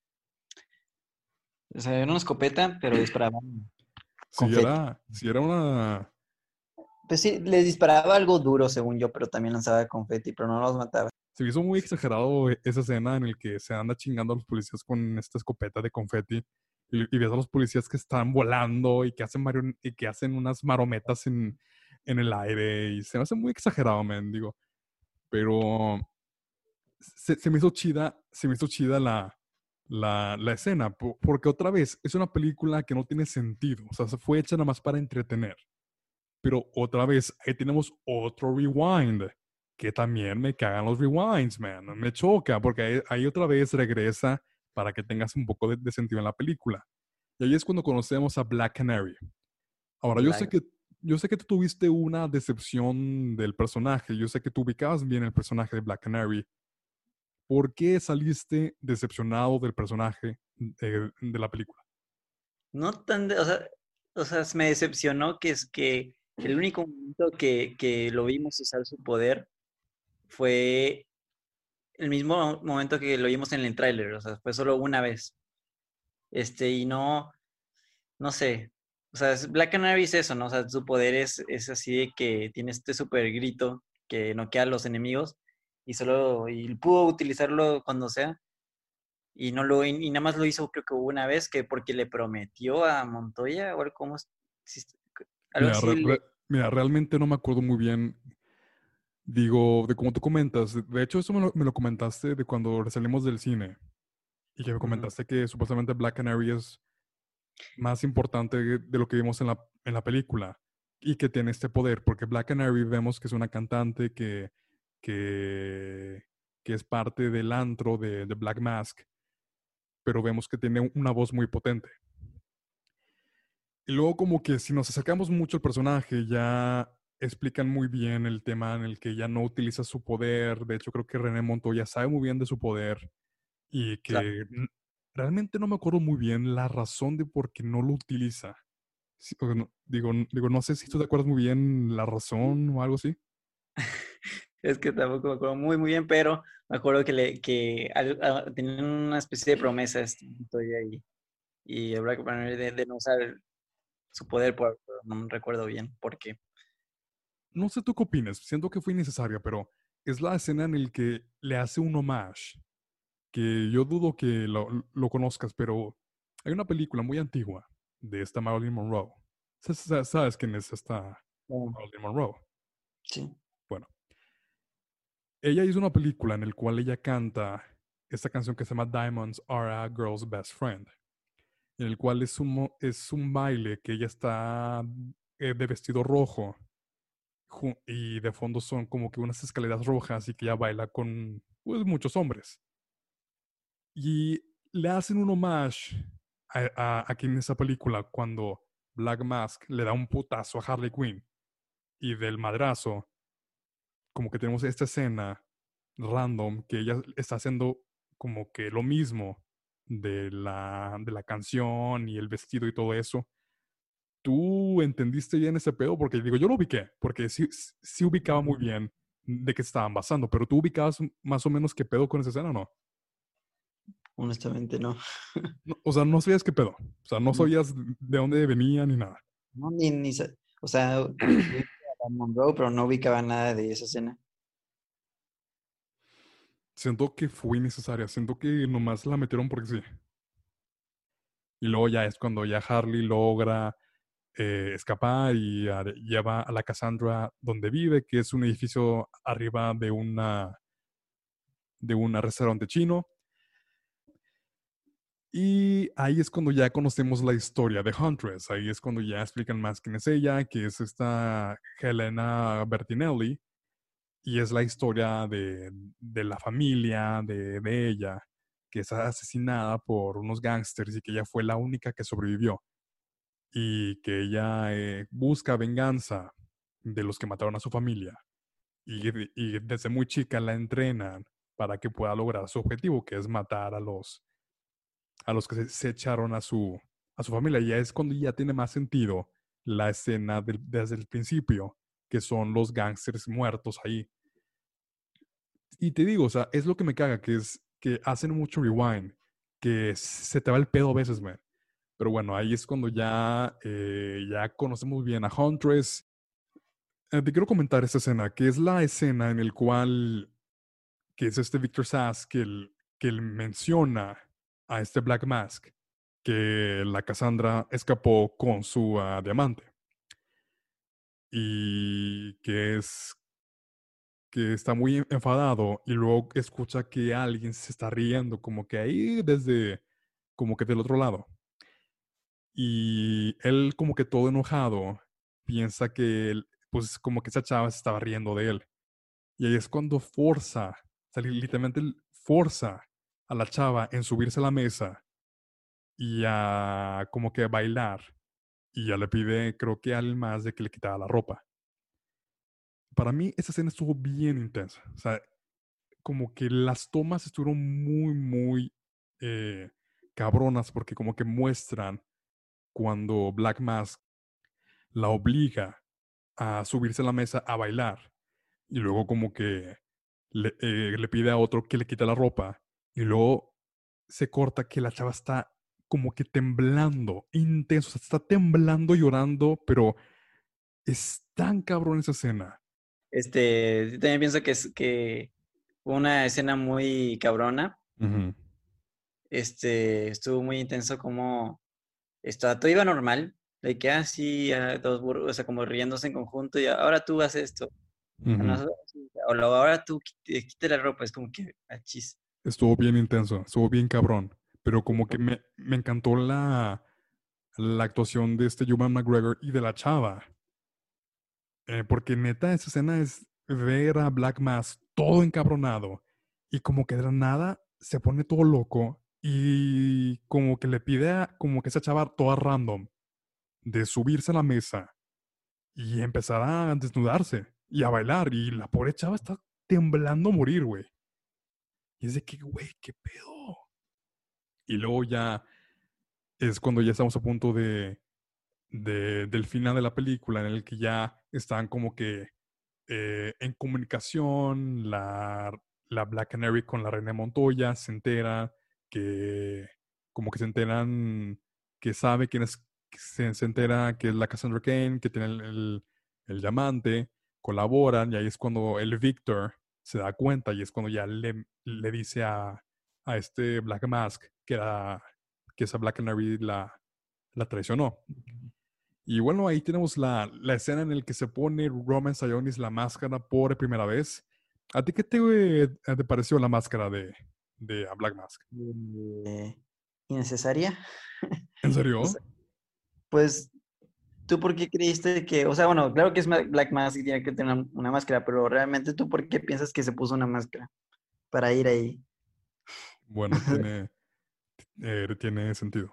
O sea, era una escopeta, pero disparaba Si confeti. era, si era una... Pues sí, les disparaba algo duro, según yo, pero también lanzaba confeti, pero no los mataba. Se me hizo muy exagerado e- esa escena en el que se anda chingando a los policías con esta escopeta de confeti y, y ves a los policías que están volando y que hacen, marion- y que hacen unas marometas en, en el aire y se me hace muy exagerado, men, digo. Pero se, se me hizo chida, se me hizo chida la, la, la escena, po- porque otra vez es una película que no tiene sentido, o sea, se fue hecha nada más para entretener. Pero otra vez, ahí tenemos otro rewind, que también me cagan los rewinds, man, me choca, porque ahí, ahí otra vez regresa para que tengas un poco de, de sentido en la película. Y ahí es cuando conocemos a Black Canary. Ahora, yo sé Black. que, yo sé que tú tuviste una decepción del personaje, yo sé que tú ubicabas bien el personaje de Black Canary. ¿Por qué saliste decepcionado del personaje de, de la película? No tan, de- o sea, o sea, me decepcionó que es que el único momento que, que lo vimos usar su poder fue el mismo momento que lo vimos en el tráiler, o sea, fue solo una vez. Este, y no, no sé, o sea, es- Black Canary es eso, ¿no? O sea, su poder es, es así de que tiene este super grito que noquea a los enemigos y solo, y pudo utilizarlo cuando sea. Y no lo, y nada más lo hizo creo que una vez que porque le prometió a Montoya o algo como, si- algo Mira, así re- le, re- mira, realmente no me acuerdo muy bien, digo, de cómo tú comentas. De hecho, eso me lo, me lo comentaste de cuando salimos del cine y que me Ujú, comentaste que supuestamente Black Canary es más importante de lo que vimos en la, en la película y que tiene este poder, porque Black Canary vemos que es una cantante que, que, que es parte del antro de, de Black Mask, pero vemos que tiene una voz muy potente. Y luego como que si nos acercamos mucho al personaje, ya explican muy bien el tema en el que ya no utiliza su poder. De hecho, creo que René Montoya sabe muy bien de su poder y claro. que n- realmente no me acuerdo muy bien la razón de por qué no lo utiliza. Sí, o no- digo, n- digo, no sé si tú te acuerdas muy bien la razón o algo así. Es que tampoco me acuerdo muy, muy bien, pero me acuerdo que, le, que al- a- tenían una especie de promesa este Montoya y, y el Black Panther de, de no usar su poder, por, pero no recuerdo bien por qué. No sé tú qué opinas, siento que fue innecesaria, pero es la escena en el que le hace un homage, que yo dudo que lo, lo conozcas, pero hay una película muy antigua de esta Marilyn Monroe. Sa- sa- ¿Sabes quién es esta Oh, Marilyn Monroe? sí, Bueno, ella hizo una película en la cual ella canta esta canción que se llama Diamonds Are a Girl's Best Friend, en el cual es un, mo- es un baile que ella está eh, de vestido rojo ju- y de fondo son como que unas escaleras rojas y que ella baila con pues, muchos hombres. Y le hacen un homage a, a, aquí en esa película cuando Black Mask le da un putazo a Harley Quinn y del madrazo, como que tenemos esta escena random que ella está haciendo como que lo mismo de la, de la canción y el vestido y todo eso. ¿tú entendiste bien ese pedo? Porque digo, yo lo ubiqué, porque sí, sí ubicaba muy bien de qué estaban basando, pero tú ubicabas más o menos qué pedo con esa escena, ¿o no? Honestamente, no. No, o sea, no sabías qué pedo. O sea, no No, sabías de dónde venía ni nada. no, ni, ni, sa- o sea, ubicaba a Monroe, pero no ubicaba nada de esa escena. Siento que fue innecesaria. Siento que nomás la metieron porque sí. Y luego ya es cuando ya Harley logra eh, escapar y a- lleva a la Cassandra donde vive, que es un edificio arriba de una de un restaurante chino. Y ahí es cuando ya conocemos la historia de Huntress. Ahí es cuando ya explican más quién es ella, que es esta Helena Bertinelli. Y es la historia de, de la familia de, de ella, que es asesinada por unos gángsters y que ella fue la única que sobrevivió. Y que ella eh, busca venganza de los que mataron a su familia. Y, y desde muy chica la entrenan para que pueda lograr su objetivo, que es matar a los, a los que se, se echaron a su, a su familia. Y ya es cuando ya tiene más sentido la escena del- desde el principio, que son los gángsters muertos ahí. Y te digo, o sea, es lo que me caga, que es que hacen mucho rewind, que se te va el pedo a veces, man. Pero bueno, ahí es cuando ya, eh, ya conocemos bien a Huntress. Eh, te quiero comentar esta escena, que es la escena en el cual, que es este Victor Sass, que él, que él menciona a este Black Mask, que la Cassandra escapó con su ah, diamante. Y que es que está muy enfadado y luego escucha que alguien se está riendo, como que ahí desde, como que del otro lado. Y él como que todo enojado piensa que, él, pues como que esa chava se estaba riendo de él. Y ahí es cuando forza, o sea, li- literalmente él forza a la chava en subirse a la mesa y a como que bailar. Y ya le pide, creo que a alguien más de que le quitara la ropa. Para mí esa escena estuvo bien intensa. O sea, como que las tomas estuvieron muy, muy eh, cabronas porque como que muestran cuando Black Mask la obliga a subirse a la mesa a bailar y luego como que le, eh, le pide a otro que le quite la ropa y luego se corta que la chava está como que temblando, intenso, o sea, está temblando, llorando, pero es tan cabrón esa escena. Este, yo también pienso que es que fue una escena muy cabrona. Ujú, Este, estuvo muy intenso como esto, todo iba normal, de que así, todos, bur- o sea, como riéndose en conjunto, y ahora tú haces esto, a ujú. nosotros, o luego ahora tú quite, quite la ropa, es como que, achis. Estuvo bien intenso, estuvo bien cabrón, pero como que me, me encantó la, la actuación de este Ewan McGregor y de la chava. Eh, porque neta, esa escena es ver a Black Mask todo encabronado y como que de la nada se pone todo loco y como que le pide a como que esa chava toda random de subirse a la mesa y empezar a desnudarse y a bailar y la pobre chava está temblando a morir, güey. Y es de que, güey, ¿qué pedo? Y luego ya es cuando ya estamos a punto de, de- del final de la película en el que ya están como que eh, en comunicación, la, la Black Canary con la Reina Montoya se entera que, como que se enteran que sabe quién es, que se, se entera que es la Cassandra Cain, que tiene el, el, el diamante, colaboran y ahí es cuando el Victor se da cuenta y es cuando ya le, le dice a, a este Black Mask que, era, que esa Black Canary la, la traicionó. Y bueno, ahí tenemos la, la escena en la que se pone Roman Sionis la máscara por primera vez. ¿A ti qué te, eh, te pareció la máscara de, de a Black Mask? Eh, innecesaria. ¿En O serio? sea, pues, ¿tú por qué creíste que, o sea, bueno, claro que es Ma- Black Mask y tiene que tener una, una máscara, pero realmente tú por qué piensas que se puso una máscara para ir ahí? Bueno, tiene, eh, tiene sentido.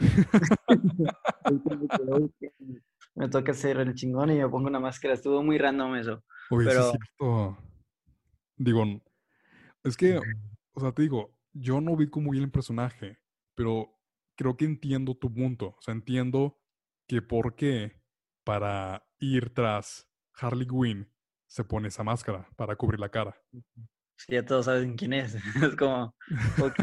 Ahí como que, "Uy, que me toca ser el chingón y me pongo una máscara". Estuvo muy random eso, Oye, sí es pero cierto. Digo, es que, o sea, te digo, yo no vi muy bien el personaje, pero creo que entiendo tu punto. O sea, entiendo que por qué para ir tras Harley Quinn se pone esa máscara para cubrir la cara. Sí, ya todos saben quién es. Es como, ok,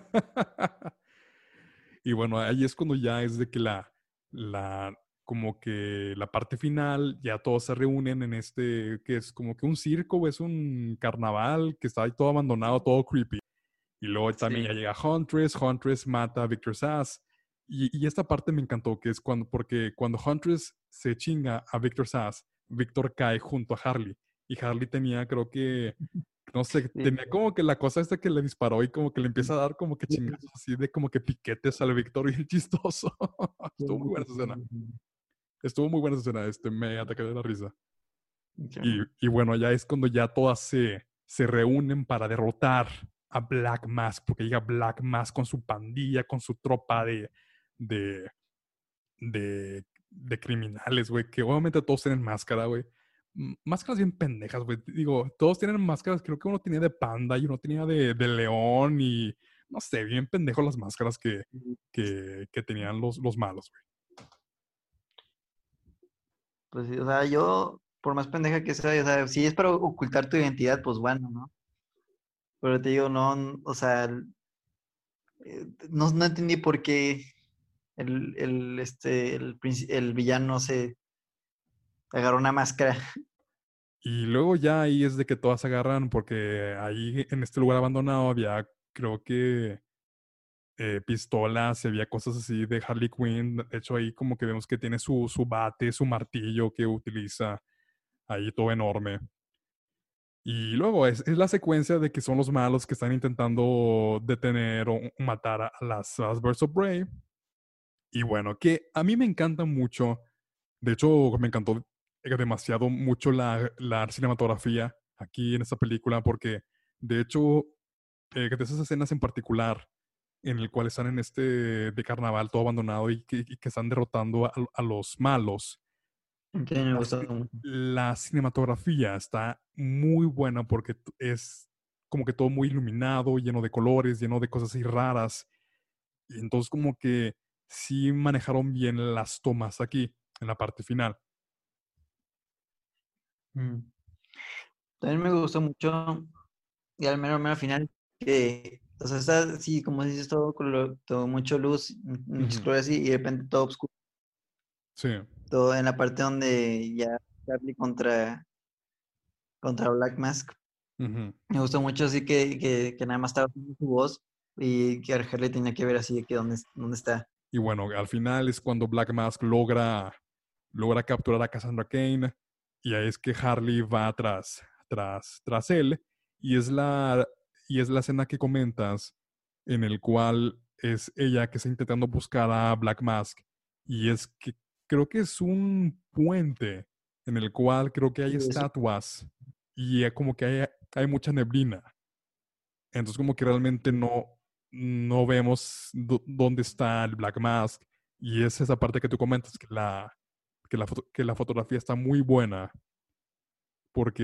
Y bueno, ahí es cuando ya es de que la, la, como que la parte final, ya todos se reúnen en este, que es como que un circo, o es un carnaval que está ahí todo abandonado, todo creepy. Y luego también ya sí. llega Huntress, Huntress mata a Victor Sass. Y, y esta parte me encantó, que es cuando, porque cuando Huntress se chinga a Victor Sass, Victor cae junto a Harley. Y Harley tenía, creo que, no sé, Sí. tenía como que la cosa esta que le disparó y como que le empieza a dar como que chingazos así de como que piquetes al Victor bien chistoso. Estuvo muy buena esa escena. Estuvo muy buena esa escena, este, me ataqué de la risa. Y, y bueno, ya es cuando ya todas se, se reúnen para derrotar a Black Mask, porque llega Black Mask con su pandilla, con su tropa de, de, de, de criminales, güey, que obviamente todos tienen máscara, güey. M- Máscaras bien pendejas, güey. Digo, todos tienen máscaras, creo que uno tenía de panda y uno tenía de, de león y no sé, bien pendejos las máscaras que, que, que tenían los, los malos, güey. Pues sí, o sea, yo, por más pendeja que sea, o sea, si es para ocultar tu identidad, pues bueno, ¿no? Pero te digo, no, n- o sea, el- eh, no, no entendí por qué el, el, este, el, princi- el villano se agarró una máscara. Y luego ya ahí es de que todas se agarran porque ahí en este lugar abandonado había, creo que, eh, pistolas y había cosas así de Harley Quinn. De hecho, ahí como que vemos que tiene su, su bate, su martillo que utiliza ahí todo enorme. Y luego es, es la secuencia de que son los malos que están intentando detener o matar a las, a las Birds of Prey. Y bueno, que a mí me encanta mucho. De hecho, me encantó eh, demasiado mucho la, la cinematografía aquí en esta película porque, de hecho, eh, de esas escenas en particular en el cual están en este de carnaval todo abandonado y que, y que están derrotando a, a los malos, Que me la, gustó ci- mucho. la cinematografía está muy buena porque t- es como que todo muy iluminado, lleno de colores, lleno de cosas así raras. Y entonces como que sí manejaron bien las tomas aquí en la parte final. Mm. También me gustó mucho, y al mero, mero final, que, o sea, está así, como dices, todo, color- todo mucho luz, m- muchos Ujú. colores así, y de repente todo oscuro, Sí. todo en la parte donde ya Charlie contra, contra Black Mask. Ujú. Me gustó mucho así que, que, que nada más estaba haciendo su voz y que Harley tenía que ver así de que dónde, dónde está. Y bueno, al final es cuando Black Mask logra, logra capturar a Cassandra Cain y ahí es que Harley va tras, tras, tras él y es la, y es la escena que comentas en el cual es ella que está intentando buscar a Black Mask y es que creo que es un puente en el cual creo que hay Sí, eso. estatuas y eh, como que hay, hay mucha neblina. Entonces como que realmente no, no vemos dó- dónde está el Black Mask. Y es esa parte que tú comentas, que la, que la, foto- que la fotografía está muy buena, porque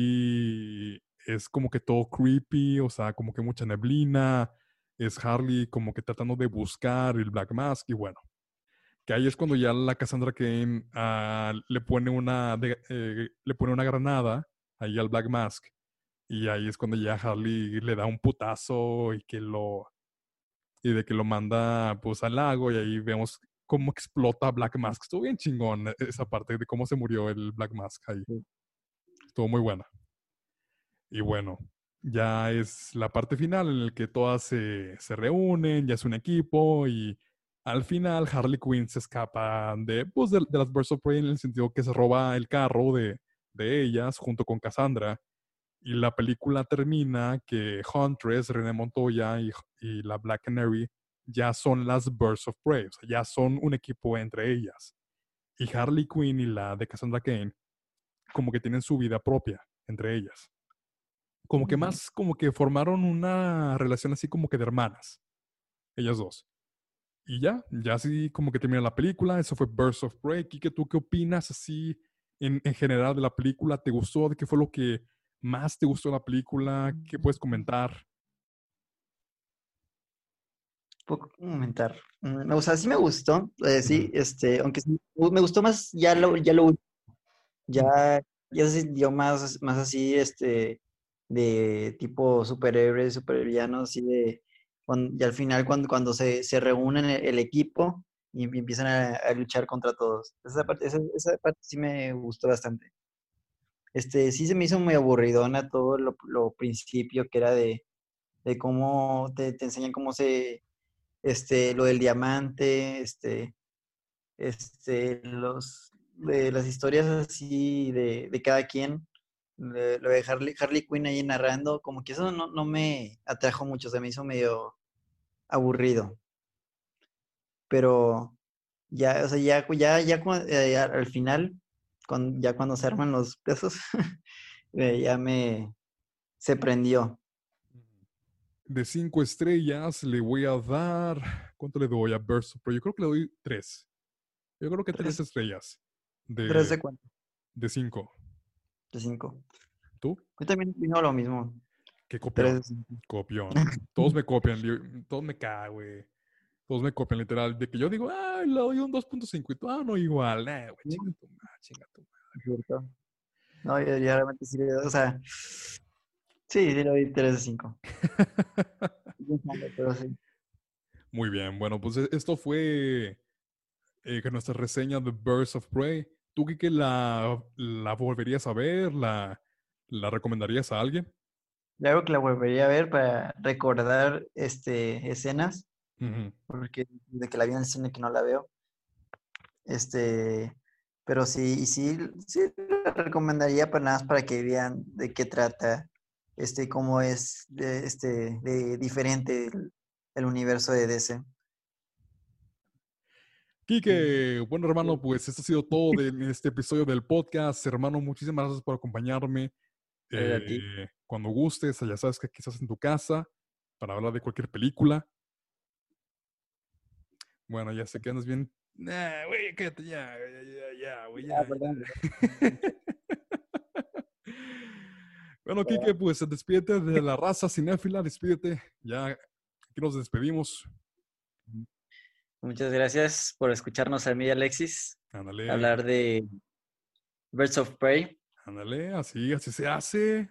sí es como que todo creepy, o sea, como que mucha neblina. Es Harley como que tratando de buscar el Black Mask y bueno, que ahí es cuando ya la Cassandra Cain ah, le pone una de- eh, le pone una granada ahí al Black Mask y ahí es cuando ya Harley le da un putazo y que lo y de que lo manda pues al lago y ahí vemos cómo explota Black Mask. Estuvo bien chingón eh, esa parte de cómo se murió el Black Mask ahí. Estuvo muy buena. Y bueno, ya es la parte final en la que todas se, se reúnen, ya es un equipo y al final Harley Quinn se escapa de, pues, de, de las Birds of Prey en el sentido que se roba el carro de, de ellas junto con Cassandra. Y la película termina que Huntress, René Montoya y, y la Black Canary ya son las Birds of Prey, o sea, ya son un equipo entre ellas. Y Harley Quinn y la de Cassandra Cain como que tienen su vida propia entre ellas. Como que más, como que formaron una relación así como que de hermanas, ellas dos. Y ya, ya así como que termina la película, eso fue Birds of Prey. Kike, ¿tú qué opinas así en, en general de la película? ¿Te gustó? ¿De qué fue lo que más te gustó de la película? ¿Qué puedes comentar? poco comentar. Mm, O sea, sí me gustó, eh, sí, este, aunque sí, me gustó más ya lo, ya lo último. Ya, ya se sintió más, más así, este, de tipo superhéroes, supervillanos, así de, cuan- y al final cuando, cuando se, se reúnen el, el equipo y empiezan a, a luchar contra todos. Esa parte, esa, esa parte sí me gustó bastante. Este, sí se me hizo muy aburridona todo lo, lo principio que era de, de cómo te, te enseñan cómo se, este, lo del diamante, este, este, los, de las historias así de, de cada quien, de- lo de Harley, Harley Quinn ahí narrando, como que eso no, no me atrajo mucho, se me hizo medio aburrido, pero ya, o sea, ya, ya, ya, cu- eh, ya al final, cuan- ya cuando se arman los pesos, eh, ya me, se prendió. De cinco estrellas le voy a dar. ¿Cuánto le doy a Burst of Prey? Yo creo que le doy tres. Yo creo que tres Tres, estrellas. tres De, de cuánto, de cinco. de cinco. ¿Tú? Yo también opino lo mismo, Qué tres copión. de cinco. Copión. Todos me copian. li- Todos me cagan, güey. Todos me copian, literal. De que yo digo, ah, le doy un dos punto cinco. Y tú, ah, no, igual. Nah, güey, ¿No? chinga tu madre, chinga tu madre. Cierto. No, yo, yo realmente sí, le- o sea, sí, sí le doy tres de cinco. Pero sí. Muy bien, bueno, pues e- esto fue eh, que nuestra reseña de Birds of Prey. ¿Tú, Kike, la, la volverías a ver? ¿La, la recomendarías a alguien? Claro que la volvería a ver para recordar este, escenas, Ujú. porque de que la vi en el cine que no la veo. Este, pero sí, y sí, sí la recomendaría para nada más para que vean de qué trata, este, cómo es de, este, de diferente el, el universo de D C. Sí. Quique, bueno, hermano, pues esto ha sido todo de este episodio del podcast. Hermano, muchísimas gracias por acompañarme. Gracias a ti. Eh, cuando gustes, ya sabes que aquí estás en tu casa para hablar de cualquier película. Bueno, ya sé que andas bien. Nah, güey, cállate ya, ya, ya, ya, güey, Ah, ya, perdón. ya. Bueno, Kike, pues despídete de la raza cinéfila, despídete. Ya aquí nos despedimos. Muchas gracias por escucharnos a mí, Alexis, Ándale, hablar de Birds of Prey. ándale, así, así se hace.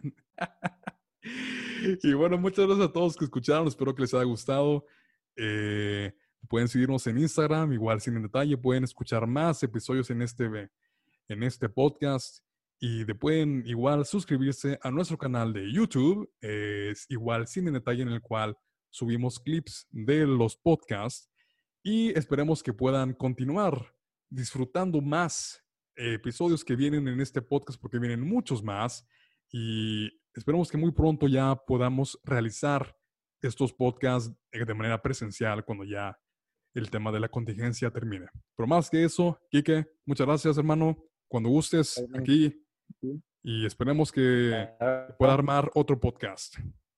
Y bueno, muchas gracias a todos que escucharon, espero que les haya gustado. Eh, pueden seguirnos en Instagram, igual sin en detalle, pueden escuchar más episodios en este, en este podcast y de pueden igual suscribirse a nuestro canal de YouTube, es igual sin en detalle en el cual subimos clips de los podcasts y esperemos que puedan continuar disfrutando más eh, episodios que vienen en este podcast porque vienen muchos más y esperemos que muy pronto ya podamos realizar estos podcasts eh, de manera presencial cuando ya el tema de la contingencia termine. Pero más que eso, Quique, muchas gracias, hermano. Cuando gustes, aquí y esperemos que pueda armar otro podcast.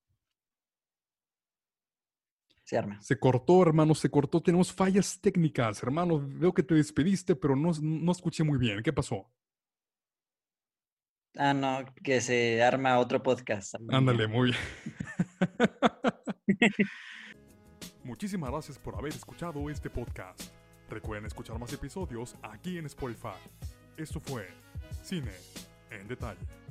Se arma. Se cortó, hermano, se cortó. Tenemos fallas técnicas, hermano. Veo que te despediste, pero no, no escuché muy bien. ¿Qué pasó? Ah, no, que se arma otro podcast. Ándale, muy bien. Muchísimas gracias por haber escuchado este podcast. Recuerden escuchar más episodios aquí en Spotify. Esto fue Cine en Detalle.